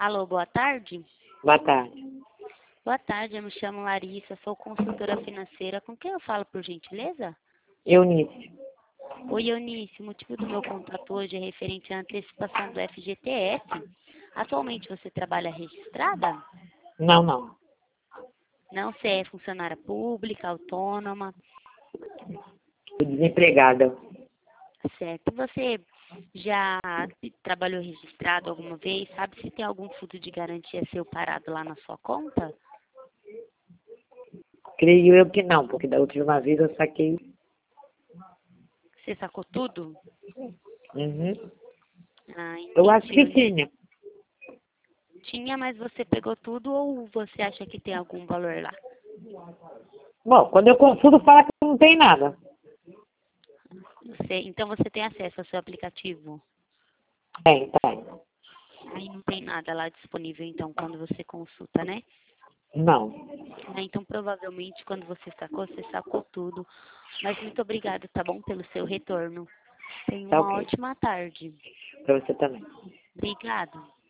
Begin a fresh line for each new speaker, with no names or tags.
Alô, boa tarde.
Boa tarde.
Boa tarde, eu me chamo Larissa, sou consultora financeira. Com quem eu falo, por gentileza?
Eunice.
Oi, Eunice, o motivo do meu contato hoje é referente à antecipação do FGTS. Atualmente você trabalha registrada?
Não.
Não, você é funcionária pública, autônoma,
Tô desempregada.
certo? Você já trabalhou registrado alguma vez? Sabe se tem algum fundo de garantia seu parado lá na sua conta?
Creio eu que não, porque da última vez eu saquei.
Você sacou tudo?
Uhum.
Ah,
Eu acho
entendi,
que
Eunice.
tinha.
Tinha, mas você pegou tudo ou você acha que tem algum valor lá?
Bom, quando eu consulto, fala que não tem nada.
Então você tem acesso ao seu aplicativo?
Tem.
Aí não tem nada lá disponível, então, quando você consulta, né?
Não.
Então, provavelmente, quando você sacou tudo. Mas muito obrigada, tá bom, pelo seu retorno. Tenha
Tá
uma
ok.
ótima tarde.
Pra você também.
Obrigada.